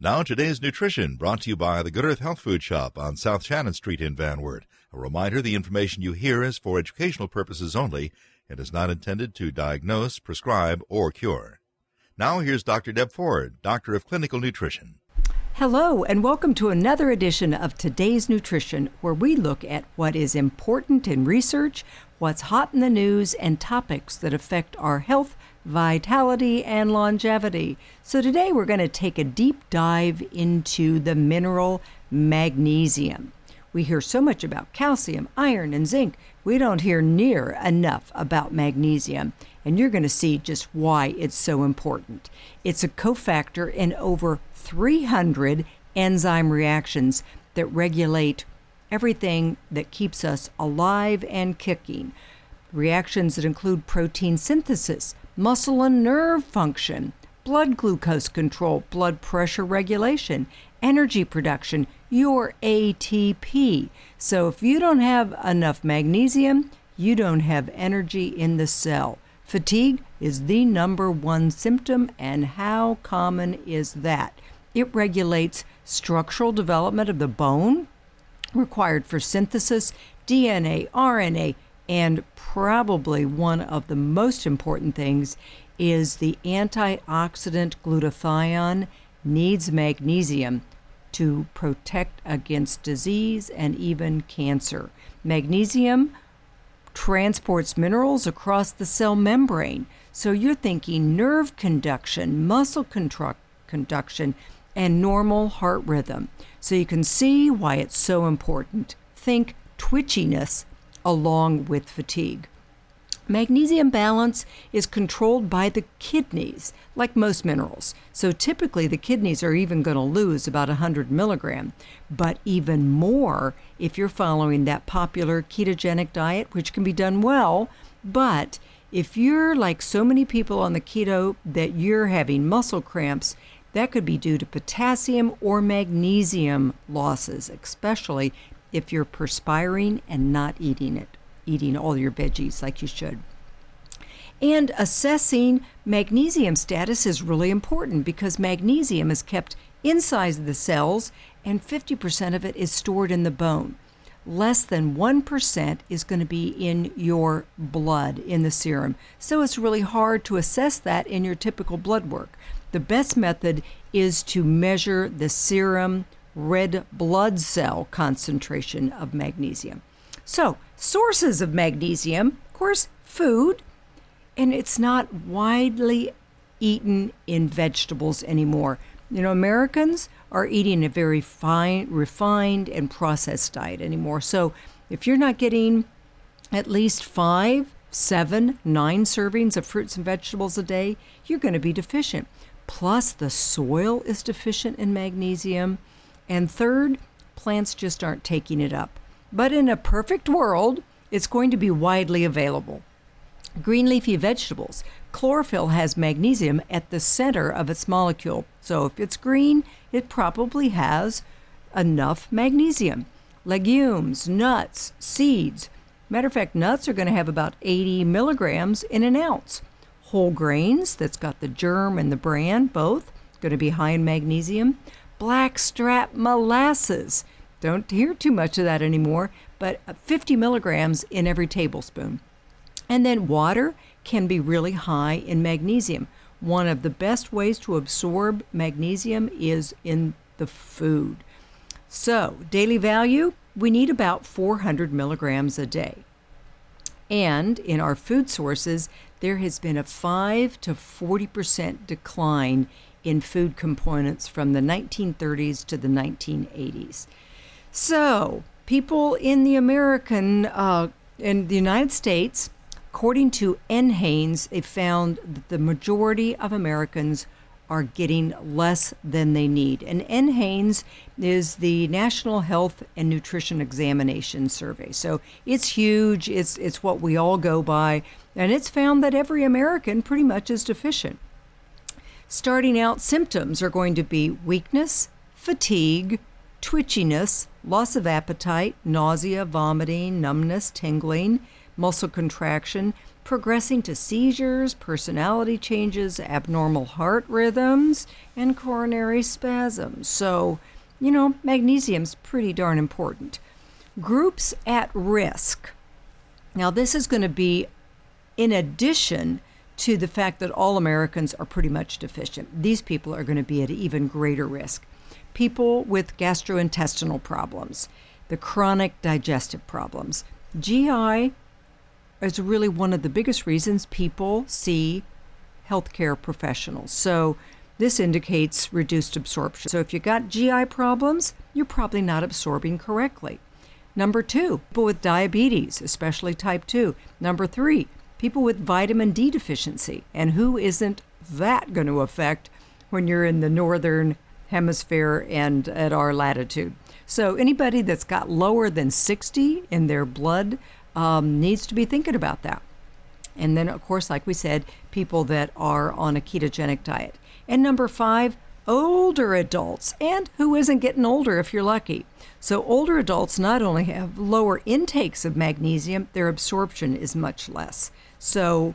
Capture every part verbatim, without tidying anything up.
Now, today's nutrition brought to you by the Good Earth Health Food Shop on South Shannon Street in Van Wert. A reminder, the information you hear is for educational purposes only and is not intended to diagnose, prescribe, or cure. Now, here's Doctor Deb Ford, Doctor of Clinical Nutrition. Hello, and welcome to another edition of Today's Nutrition, where we look at what is important in research, what's hot in the news, and topics that affect our health, vitality, and longevity. So today we're going to take a deep dive into the mineral magnesium. We hear so much about calcium, iron, and zinc. We don't hear near enough about magnesium, and you're going to see just why it's so important. It's a cofactor in over three hundred enzyme reactions that regulate everything that keeps us alive and kicking. Reactions that include protein synthesis, muscle and nerve function, blood glucose control, blood pressure regulation, energy production, your A T P. So if you don't have enough magnesium, you don't have energy in the cell. Fatigue is the number one symptom, and how common is that? It regulates structural development of the bone, required for synthesis, D N A, R N A, and probably one of the most important things is the antioxidant glutathione needs magnesium to protect against disease and even cancer. Magnesium transports minerals across the cell membrane. So you're thinking nerve conduction, muscle contract, conduction, and normal heart rhythm. So you can see why it's so important. Think twitchiness along with fatigue. Magnesium balance is controlled by the kidneys, like most minerals. So typically the kidneys are even going to lose about one hundred milligrams, but even more if you're following that popular ketogenic diet, which can be done well. But if you're like so many people on the keto that you're having muscle cramps, that could be due to potassium or magnesium losses, especially if you're perspiring and not eating it, eating all your veggies like you should. And assessing magnesium status is really important because magnesium is kept inside the cells and fifty percent of it is stored in the bone. Less than one percent is going to be in your blood, in the serum. So it's really hard to assess that in your typical blood work. The best method is to measure the serum red blood cell concentration of magnesium. So, sources of magnesium, of course, food, and it's not widely eaten in vegetables anymore. You know, Americans are eating a very fine, refined and processed diet anymore. So, if you're not getting at least five, seven, nine servings of fruits and vegetables a day, you're going to be deficient. Plus, the soil is deficient in magnesium. And third, plants just aren't taking it up. But in a perfect world, it's going to be widely available. Green leafy vegetables. Chlorophyll has magnesium at the center of its molecule. So if it's green, it probably has enough magnesium. Legumes, nuts, seeds. Matter of fact, nuts are going to have about eighty milligrams in an ounce. Whole grains, that's got the germ and the bran, both, going to be high in magnesium. Blackstrap molasses. Don't hear too much of that anymore, but fifty milligrams in every tablespoon. And then water can be really high in magnesium. One of the best ways to absorb magnesium is in the food. So, daily value, we need about four hundred milligrams a day. And in our food sources, there has been a five to forty percent decline in food components from the nineteen thirties to the nineteen eighties. So, people in the American, uh, in the United States, according to N HANES, they found that the majority of Americans are getting less than they need. And N HANES is the National Health and Nutrition Examination Survey. So it's huge, it's, it's what we all go by, and it's found that every American pretty much is deficient. Starting out, symptoms are going to be weakness, fatigue, twitchiness, loss of appetite, nausea, vomiting, numbness, tingling, muscle contraction, progressing to seizures, personality changes, abnormal heart rhythms, and coronary spasms. So, you know, magnesium's pretty darn important. Groups at risk. Now, this is going to be in addition to the fact that all Americans are pretty much deficient. These people are going to be at even greater risk. People with gastrointestinal problems, the chronic digestive problems. G I is really one of the biggest reasons people see healthcare professionals. So this indicates reduced absorption. So if you got G I problems, you're probably not absorbing correctly. Number two, people with diabetes, especially type two. Number three, people with vitamin D deficiency. And who isn't that going to affect when you're in the northern hemisphere and at our latitude? So anybody that's got lower than sixty in their blood um, needs to be thinking about that. And then, of course, like we said, people that are on a ketogenic diet. And number five, older adults. And who isn't getting older if you're lucky? So older adults not only have lower intakes of magnesium, their absorption is much less. So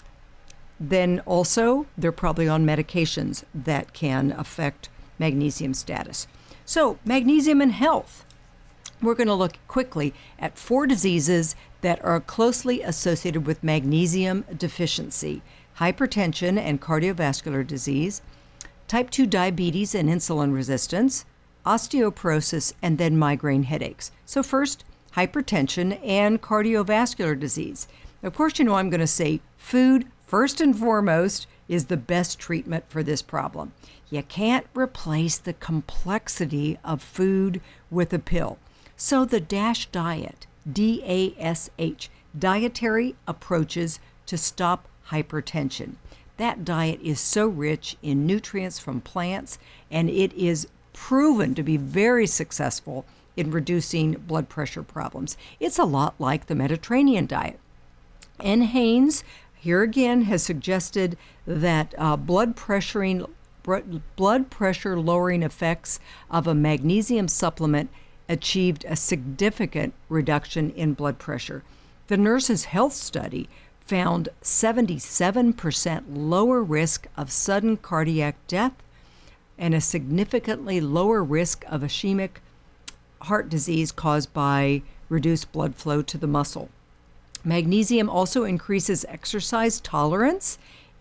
then also, they're probably on medications that can affect magnesium status. So magnesium and health. We're going to look quickly at four diseases that are closely associated with magnesium deficiency: hypertension and cardiovascular disease, type two diabetes and insulin resistance, osteoporosis, and then migraine headaches. So first, hypertension and cardiovascular disease. Of course, you know I'm going to say food, first and foremost, is the best treatment for this problem. You can't replace the complexity of food with a pill. So the DASH diet, D A S H, dietary approaches to stop hypertension. That diet is so rich in nutrients from plants, and it is proven to be very successful in reducing blood pressure problems. It's a lot like the Mediterranean diet. N. Haynes, here again, has suggested that uh, blood pressuring, blood pressure lowering effects of a magnesium supplement achieved a significant reduction in blood pressure. The Nurses' Health Study found seventy-seven percent lower risk of sudden cardiac death and a significantly lower risk of ischemic heart disease caused by reduced blood flow to the muscle. Magnesium also increases exercise tolerance,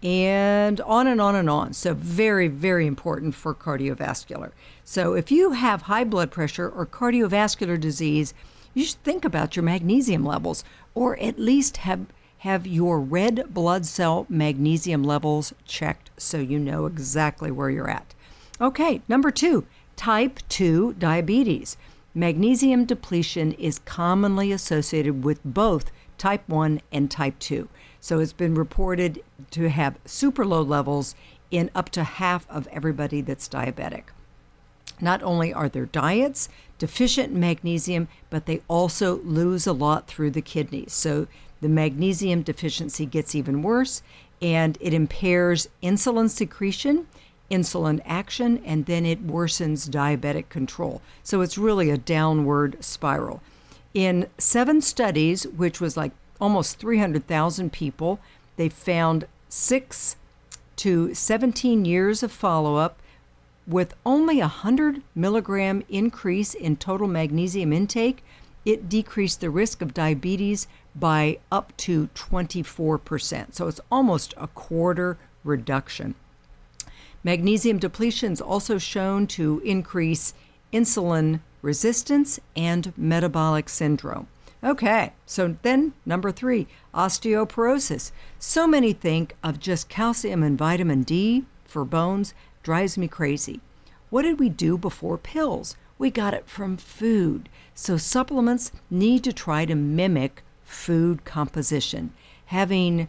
and on and on and on. So very, very important for cardiovascular. So if you have high blood pressure or cardiovascular disease, you should think about your magnesium levels, or at least have have your red blood cell magnesium levels checked so you know exactly where you're at. Okay, number two, type two diabetes. Magnesium depletion is commonly associated with both type one and type two. So it's been reported to have super low levels in up to half of everybody that's diabetic. Not only are their diets deficient in magnesium, but they also lose a lot through the kidneys. So the magnesium deficiency gets even worse, and it impairs insulin secretion, insulin action, and then it worsens diabetic control. So it's really a downward spiral. In seven studies, which was like almost three hundred thousand people, they found six to seventeen years of follow-up with only a one hundred milligram increase in total magnesium intake. It decreased the risk of diabetes by up to twenty-four percent. So it's almost a quarter reduction. Magnesium depletion is also shown to increase insulin resistance and metabolic syndrome. Okay, so then number three, osteoporosis. So many think of just calcium and vitamin D for bones. Drives me crazy. What did we do before pills? We got it from food. So supplements need to try to mimic food composition, having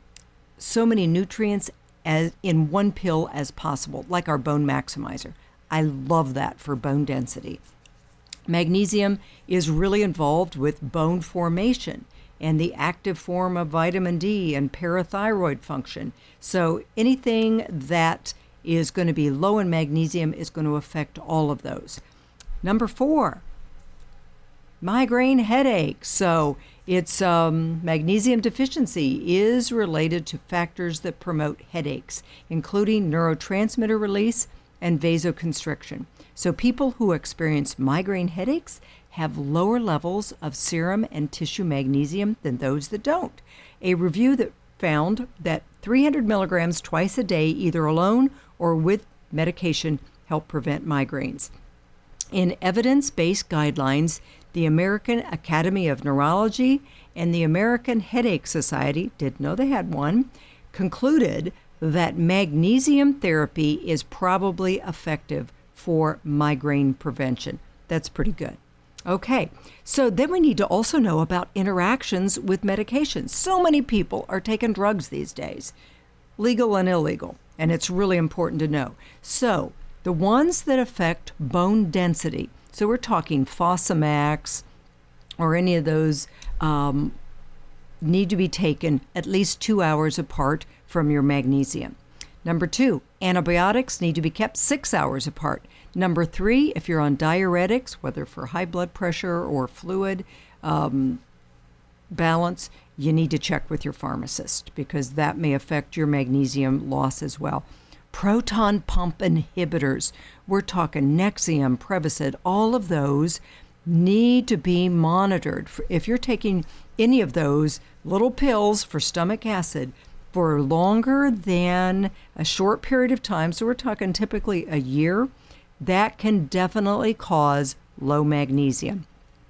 so many nutrients as in one pill as possible, like our bone maximizer. I love that for bone density. Magnesium is really involved with bone formation and the active form of vitamin D and parathyroid function. So anything that is going to be low in magnesium is going to affect all of those. Number four, migraine headache. So It's um, magnesium deficiency is related to factors that promote headaches, including neurotransmitter release and vasoconstriction. So people who experience migraine headaches have lower levels of serum and tissue magnesium than those that don't. A review that found that three hundred milligrams twice a day, either alone or with medication, help prevent migraines. In evidence-based guidelines, the American Academy of Neurology and the American Headache Society, didn't know they had one, concluded that magnesium therapy is probably effective for migraine prevention. That's pretty good. Okay, so then we need to also know about interactions with medications. So many people are taking drugs these days, legal and illegal, and it's really important to know. So the ones that affect bone density, so we're talking Fosamax or any of those, um, need to be taken at least two hours apart from your magnesium. Number two, antibiotics need to be kept six hours apart. Number three, if you're on diuretics, whether for high blood pressure or fluid um, balance, you need to check with your pharmacist because that may affect your magnesium loss as well. Proton pump inhibitors, we're talking Nexium, Prevacid, all of those need to be monitored. If you're taking any of those little pills for stomach acid for longer than a short period of time, so we're talking typically a year, that can definitely cause low magnesium.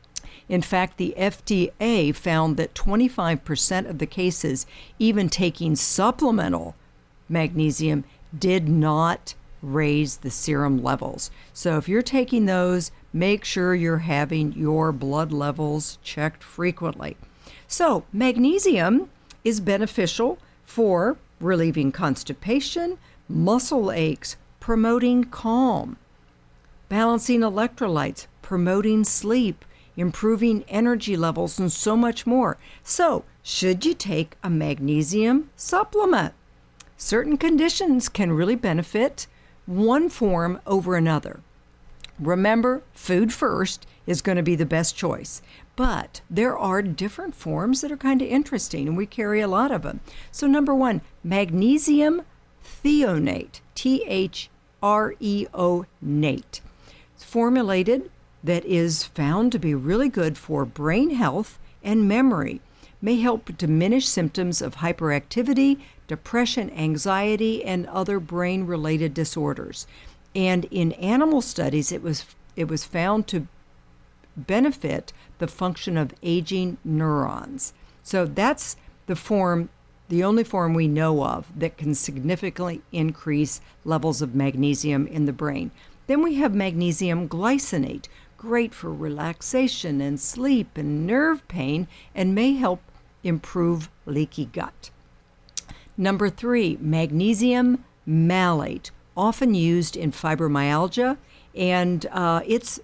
In fact, the F D A found that twenty-five percent of the cases, even taking supplemental magnesium, did not raise the serum levels. So if you're taking those, make sure you're having your blood levels checked frequently. So magnesium is beneficial for relieving constipation, muscle aches, promoting calm, balancing electrolytes, promoting sleep, improving energy levels, and so much more. So should you take a magnesium supplement? Certain conditions can really benefit one form over another. Remember, food first is going to be the best choice, but there are different forms that are kind of interesting, and we carry a lot of them. So number one, magnesium threonate, T H R E O nate. It's formulated that is found to be really good for brain health and memory, may help diminish symptoms of hyperactivity, depression, anxiety, and other brain-related disorders. And in animal studies, it was it was found to benefit the function of aging neurons. So that's the form, the only form we know of that can significantly increase levels of magnesium in the brain. Then we have magnesium glycinate, great for relaxation and sleep and nerve pain, and may help improve leaky gut. Number three, magnesium malate, often used in fibromyalgia, and uh, it's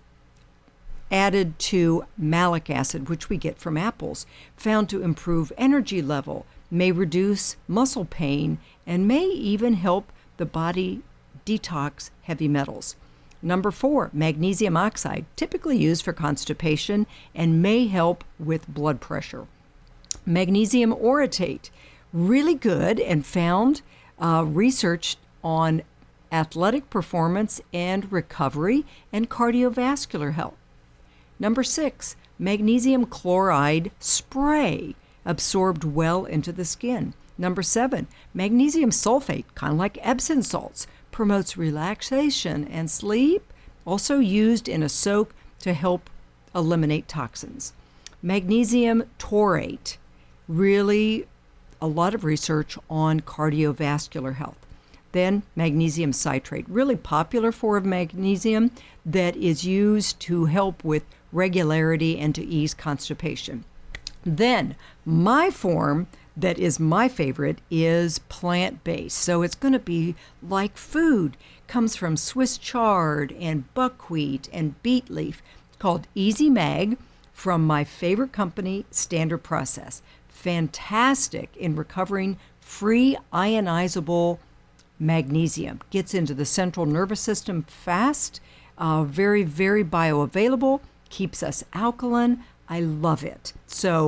added to malic acid, which we get from apples, found to improve energy level, may reduce muscle pain, and may even help the body detox heavy metals. Number four, magnesium oxide, typically used for constipation and may help with blood pressure. Magnesium orotate, really good and found uh, research on athletic performance and recovery and cardiovascular health. Number six, magnesium chloride spray, absorbed well into the skin. Number seven, magnesium sulfate, kind of like Epsom salts, promotes relaxation and sleep, also used in a soak to help eliminate toxins. Magnesium taurate, really a lot of research on cardiovascular health. Then magnesium citrate, really popular form of magnesium that is used to help with regularity and to ease constipation. Then my form that is my favorite is plant-based. So it's going to be like food. Comes from Swiss chard and buckwheat and beet leaf. It's called Easy Mag from my favorite company, Standard Process. Fantastic in recovering free ionizable magnesium. Gets into the central nervous system fast, uh, very, very bioavailable, keeps us alkaline. I love it. So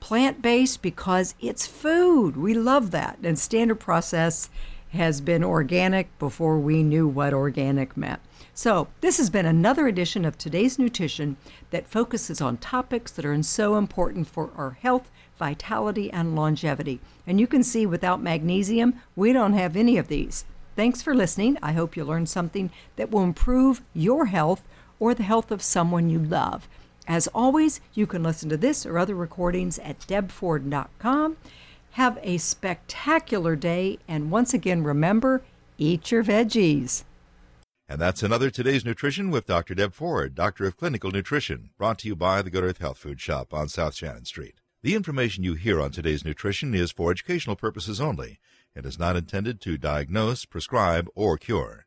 plant-based because it's food. We love that. And Standard Process has been organic before we knew what organic meant. So this has been another edition of Today's Nutrition that focuses on topics that are so important for our health, vitality, and longevity. And you can see without magnesium, we don't have any of these. Thanks for listening. I hope you learned something that will improve your health or the health of someone you love. As always, you can listen to this or other recordings at deb ford dot com. Have a spectacular day, and once again, remember, eat your veggies. And that's another Today's Nutrition with Doctor Deb Ford, Doctor of Clinical Nutrition, brought to you by the Good Earth Health Food Shop on South Shannon Street. The information you hear on Today's Nutrition is for educational purposes only and is not intended to diagnose, prescribe, or cure.